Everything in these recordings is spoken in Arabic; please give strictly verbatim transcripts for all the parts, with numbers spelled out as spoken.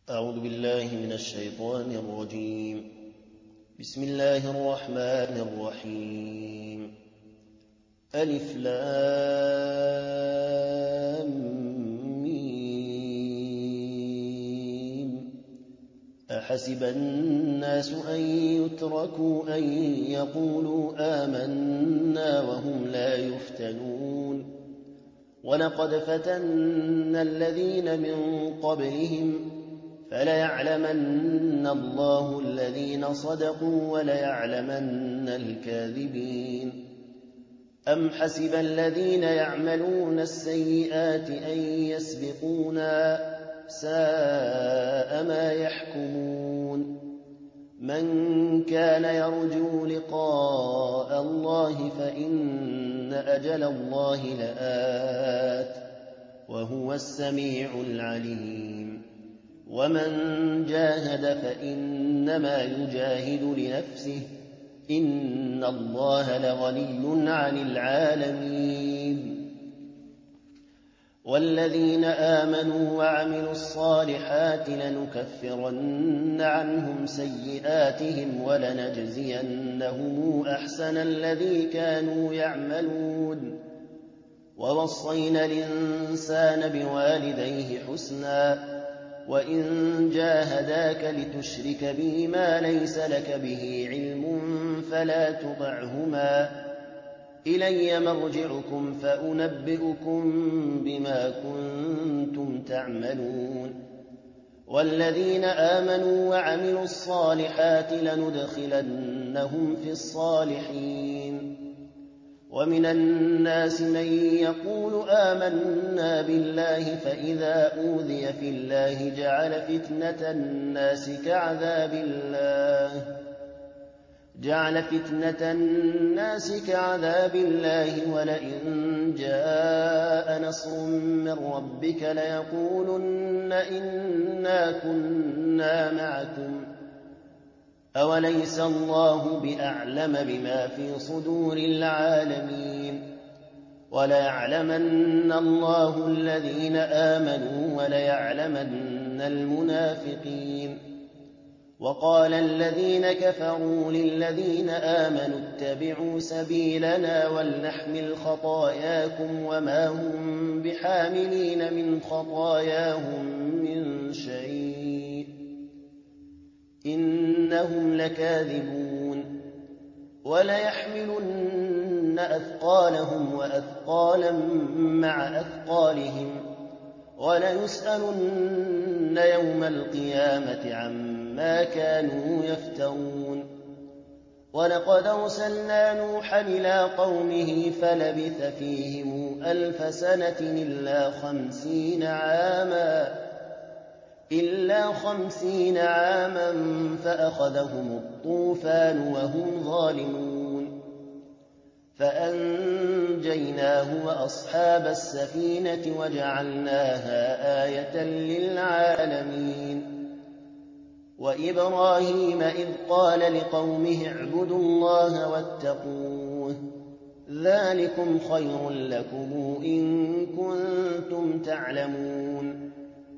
أعوذ بالله من الشيطان الرجيم. بسم الله الرحمن الرحيم. ألف لام ميم. أحسب الناس أن يتركوا أن يقولوا آمنا وهم لا يفتنون ولقد فتنا الذين من قبلهم فليعلمن الله الذين صدقوا وليعلمن الكاذبين. أم حسب الذين يعملون السيئات أن يسبقونا ساء ما يحكمون. من كان يرجو لقاء الله فإن أجل الله لآت وهو السميع العليم. ومن جاهد فإنما يجاهد لنفسه إن الله لغني عن العالمين. والذين آمنوا وعملوا الصالحات لنكفرن عنهم سيئاتهم ولنجزينهم أحسن الذي كانوا يعملون. ووصينا الإنسان بوالديه حسنا وإن جاهداك لتشرك بي ما ليس لك به علم فلا تطعهما إلي مرجعكم فأنبئكم بما كنتم تعملون. والذين آمنوا وعملوا الصالحات لندخلنهم في الصالحين. ومن الناس من يقول آمنا بالله فإذا أوذي في الله جعل فتنة الناس كعذاب الله جعل فتنة الناس كعذاب الله ولئن جاء نصر من ربك ليقولن إنا كنا معكم أوليس الله بأعلم بما في صدور العالمين. وليعلمن الله الذين آمنوا وليعلمن المنافقين. وقال الذين كفروا للذين آمنوا اتبعوا سبيلنا ولنحمل خطاياكم وما هم بحاملين من خطاياهم من شيء إنهم لكاذبون. وليحملن أثقالهم وأثقالا مع أثقالهم وليسألن يوم القيامة عما كانوا يفترون. ولقد أرسلنا نوحا إلى قومه فلبث فيهم ألف سنة إلا خمسين عاما إلا خمسين عاما فأخذهم الطوفان وهم ظالمون فأنجيناه وأصحاب السفينة وجعلناها آية للعالمين. وإبراهيم إذ قال لقومه اعبدوا الله واتقوه ذلكم خير لكم إن كنتم تعلمون.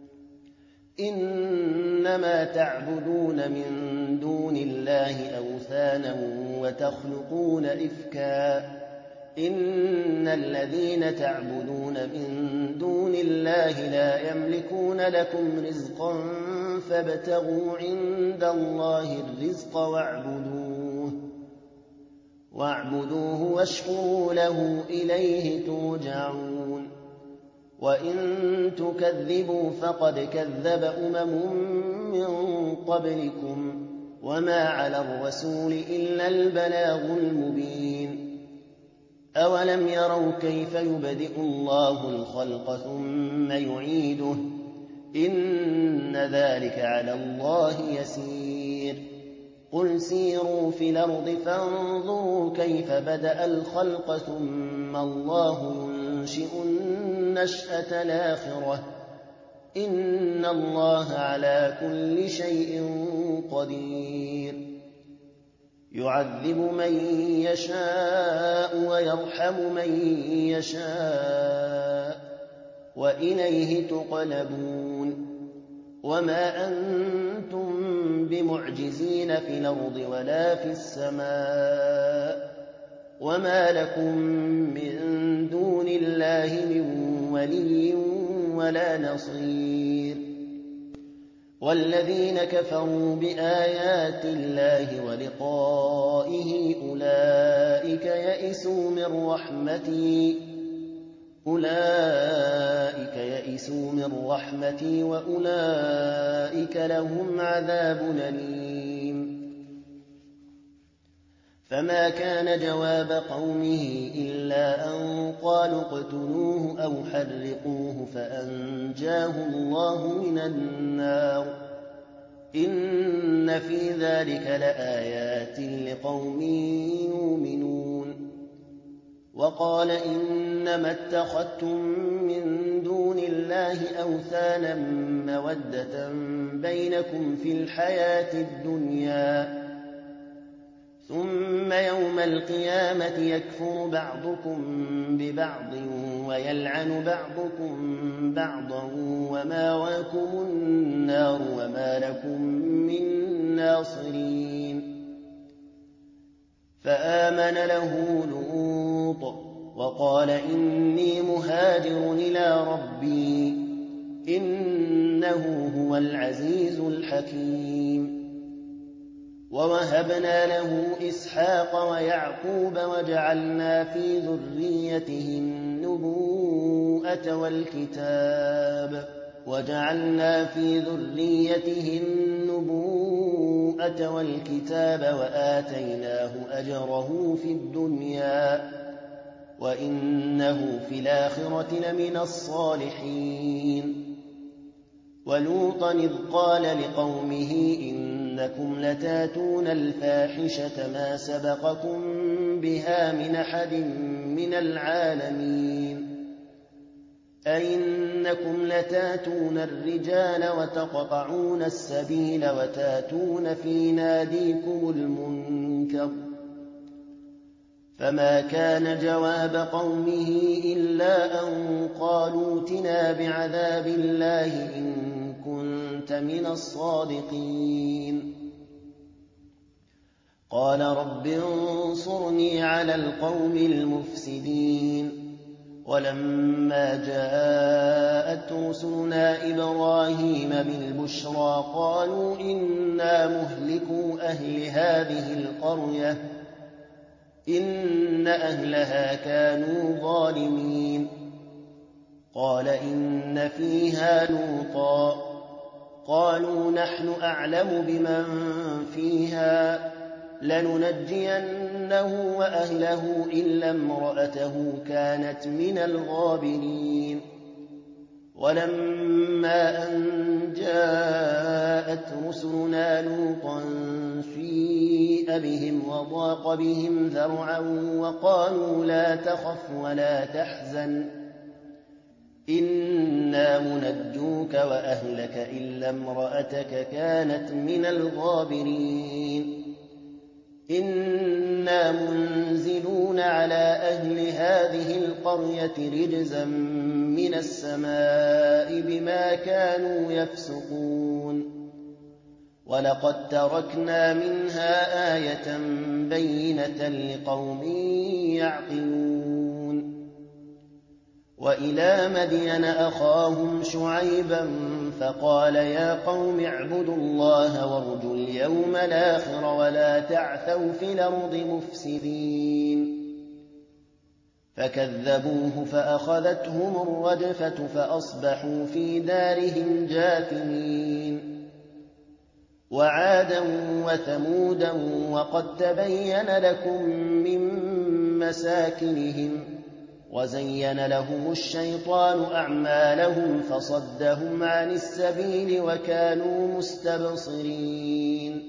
إنما تعبدون من دون الله أوثانا وتخلقون إفكا إن الذين تعبدون من دون الله لا يملكون لكم رزقا فابتغوا عند الله الرزق واعبدوه واعبدوه واشكروا له إليه ترجعون. وإن تكذبوا فقد كذب أمم من قبلكم وما على الرسول إلا البلاغ المبين. أولم يروا كيف يبدئ الله الخلق ثم يعيده إن ذلك على الله يسير. قل سيروا في الأرض فانظروا كيف بدأ الخلق ثم الله ينشئ النشأة الآخرة إن الله على كل شيء قدير. يعذب من يشاء ويرحم من يشاء وإليه تقلبون. وما أنتم بمعجزين في الأرض ولا في السماء وما لكم من دون الله من ولي ولا نصير والذين كفروا بآيات الله ولقائه أولئك يئسوا من رحمتي أولئك يئسوا من رحمتي وأولئك لهم عذاب أليم فما كان جواب قومه إلا أن قالوا اقتلوه أو حرقوه فأنجاه الله من النار إن في ذلك لآيات لقوم يؤمنون وقال إنما اتخذتم من دون الله أوثانا مودة بينكم في الحياة الدنيا ثم يوم القيامة يكفر بعضكم ببعض ويلعن بعضكم بعضا وماواكم النار وما لكم من ناصرين فآمن له لوط وقال إني مهاجر إلى ربي إنه هو العزيز الحكيم ووهبنا له إسحاق ويعقوب وجعلنا في ذريته النبوءة والكتاب وجعلنا في ذريته النبوءة والكتاب وآتيناه أجره في الدنيا وإنه في الآخرة لمن الصالحين ولوطا إذ قال لقومه إنكم لتاتون الفاحشة ما سبقكم بها من أحد من العالمين أئنكم لتاتون الرجال وتقطعون السبيل وتاتون في ناديكم المنكر فما كان جواب قومه إلا أن قالوا ائتنا بعذاب الله إن كنت من الصادقين قال رب انصرني على القوم المفسدين ولما جاءت رسلنا إبراهيم بالبشرى قالوا إنا مهلكو أهل هذه القرية إن أهلها كانوا ظالمين قال إن فيها لوطا قالوا نحن أعلم بمن فيها لننجينه وأهله إلا امرأته كانت من الغابرين ولما أن جاءت رسلنا لوطا سيء بهم وضاق بهم ذرعا وقالوا لا تخف ولا تحزن إنا منجوك وأهلك إلا امرأتك كانت من الغابرين إنا منزلون على أهل هذه القرية رجزا من السماء بما كانوا يفسقون ولقد تركنا منها آية بينة لقوم يعقلون وإلى مدين أخاهم شعيبا فقال يا قوم اعبدوا الله وارجوا اليوم الآخر ولا تعثوا في الأرض مفسدين فكذبوه فأخذتهم الرجفة فأصبحوا في دارهم جاثمين وعادا وثمودا وقد تبين لكم من مساكنهم وزين لهم الشيطان أعمالهم فصدهم عن السبيل وكانوا مستبصرين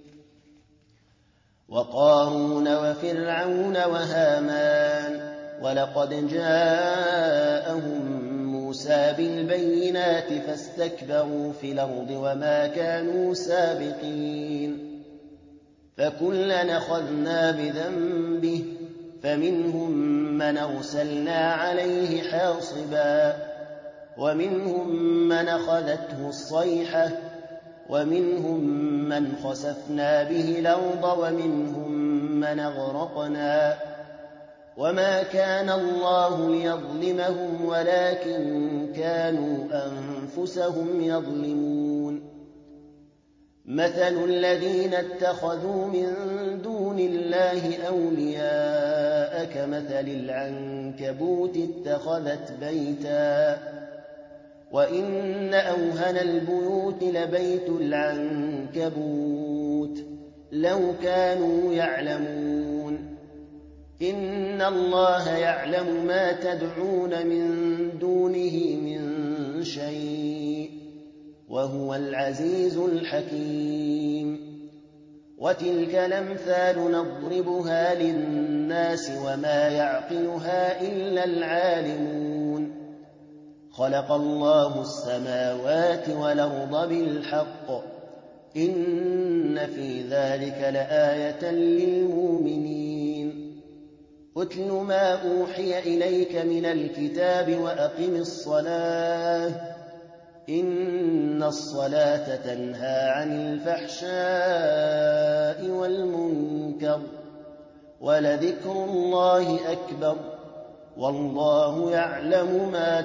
وقارون وفرعون وهامان ولقد جاءهم موسى بالبينات فاستكبروا في الأرض وما كانوا سابقين فكلا أخذنا بذنبه فمنهم من أرسلنا عليه حاصبا ومنهم من أخذته الصيحة ومنهم من خسفنا به الأرض ومنهم من أغرقنا وما كان الله ليظلمهم ولكن كانوا أنفسهم يظلمون مثل الذين اتخذوا من دون الله أولياء كمثل العنكبوت اتخذت بيتا وإن أوهن البيوت لبيت العنكبوت لو كانوا يعلمون إن الله يعلم ما تدعون من دونه من شيء وهو العزيز الحكيم وتلك الأمثال نضربها للناس وما يعقلها إلا العالمون خلق الله السماوات والأرض بالحق إن في ذلك لآية للمؤمنين أتل ما أوحي إليك من الكتاب وأقم الصلاة إن الصلاة تنهى عن الفحشاء والمنكر ولذكر الله أكبر والله يعلم ما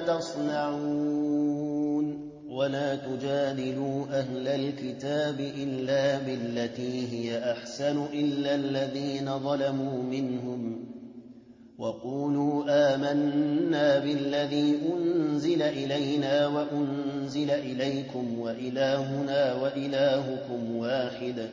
تصنعون ولا تجادلوا أهل الكتاب إلا بالتي هي أحسن إلا الذين ظلموا منهم وقولوا آمنا بالذي أنزل إلينا وأنزل إليكم وإلهنا وإلهكم واحد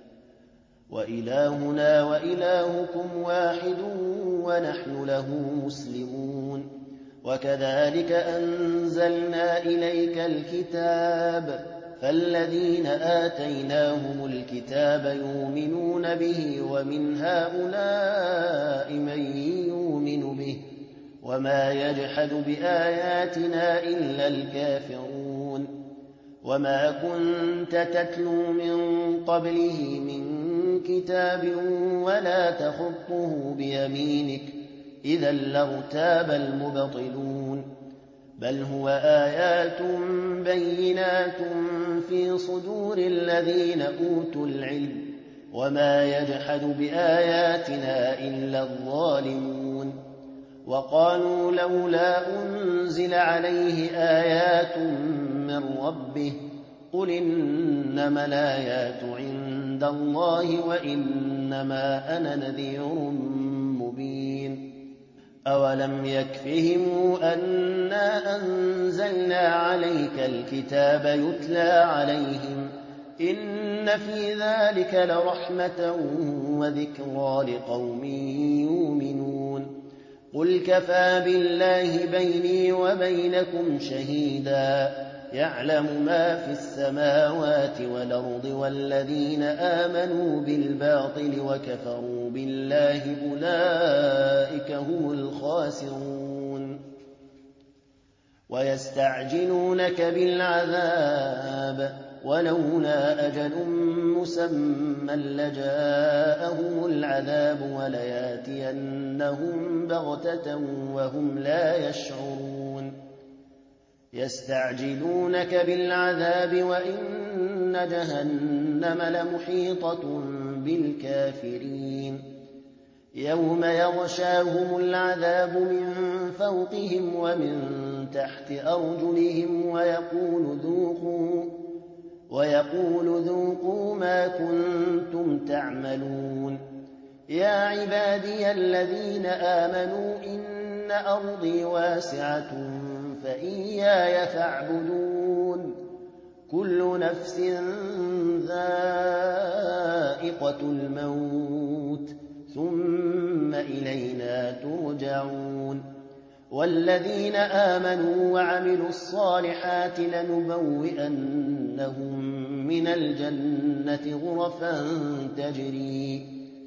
وإلهنا وإلهكم واحد ونحن له مسلمون وكذلك أنزلنا إليك الكتاب فالذين آتيناهم الكتاب يؤمنون به ومن هؤلاء من يؤمن به وما يجحد بآياتنا إلا الكافرون وما كنت تتلو من قبله من كتاب ولا تخطه بيمينك إذا لارتاب المبطلون بل هو آيات بينات في صدور الذين أوتوا العلم وما يجحد بآياتنا إلا الظالمون وقالوا لولا أنزل عليه آيات من ربه قل إنما الآيات عند الله وإنما أنا نذير مبين أولم يكفهم أنا أنزلنا عليك الكتاب يتلى عليهم إن في ذلك لرحمة وذكرى لقوم يؤمنون قل كفى بالله بيني وبينكم شهيدا يعلم ما في السماوات والأرض والذين آمنوا بالباطل وكفروا بالله أولئك هم الخاسرون ويستعجلونك بالعذاب ولولا أجل مسمى لجاءهم العذاب ولياتينهم بغتة وهم لا يشعرون يستعجلونك بالعذاب وإن جهنم لمحيطة بالكافرين يوم يغشاهم العذاب من فوقهم ومن تحت أرجلهم ويقول ذوقوا ويقول ذوقوا ما كنتم تعملون يا عبادي الذين آمنوا إن أرضي واسعة فإياي فاعبدون كل نفس ذائقة الموت ثم إلينا ترجعون والذين آمنوا وعملوا الصالحات لنبوئنهم من الجنة غرفا تجري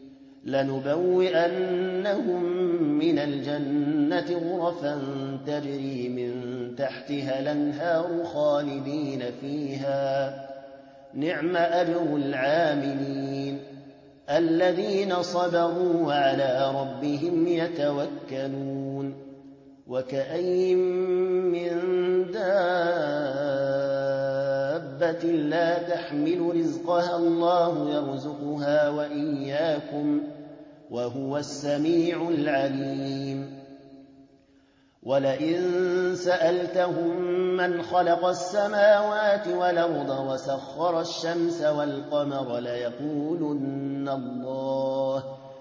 لنبوئنهم من الجنة غرفا تجري من تحتها الأنهار خالدين فيها نعم أجر العاملين الذين صبروا وعلى ربهم يتوكلون وكأين من دابة لا تحمل رزقها الله يرزقها وإياكم وهو السميع العليم ولئن سألتهم من خلق السماوات والأرض وسخر الشمس والقمر ليقولن الله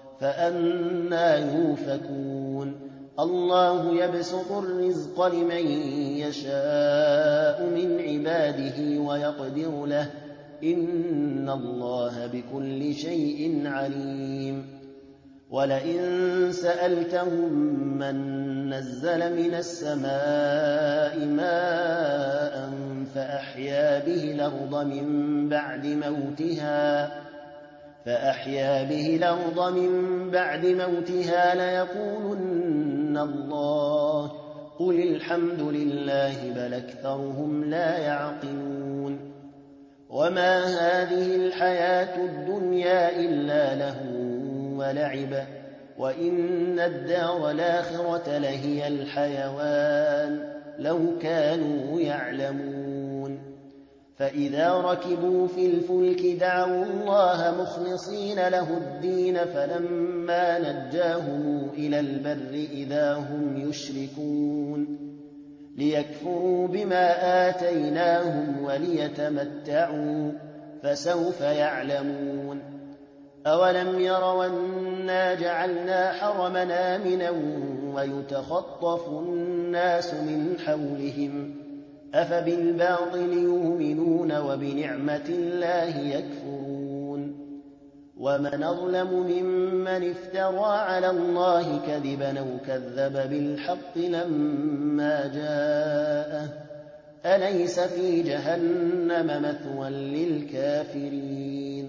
فأنى يؤفكون الله يبسط الرزق لمن يشاء من عباده ويقدر له إن الله بكل شيء عليم ولئن سألتهم من نزل من السماء ماء فأحيا به الأرض من بعد موتها فأحيا به الأرض من بعد موتها ليقولن الله قل الحمد لله بل أكثرهم لا يعقلون وما هذه الحياة الدنيا إلا لهو ولعب وإن الدار الآخرة لهي الحيوان لو كانوا يعلمون فإذا ركبوا في الفلك دعوا الله مخلصين له الدين فلما نجاهم إلى البر إذا هم يشركون ليكفروا بما آتيناهم وليتمتعوا فسوف يعلمون أولم يروا أنا جعلنا حرمنا آمنا ويتخطف الناس من حولهم أفبالباطل يؤمنون وبنعمة الله يكفرون ومن أظلم ممن افترى على الله كذبا أو كذب بالحق لما جاءه أليس في جهنم مثوى للكافرين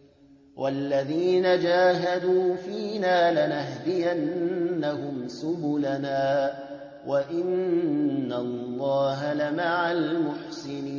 والذين جاهدوا فينا لنهدينهم سبلنا وإن الله لمع المحسنين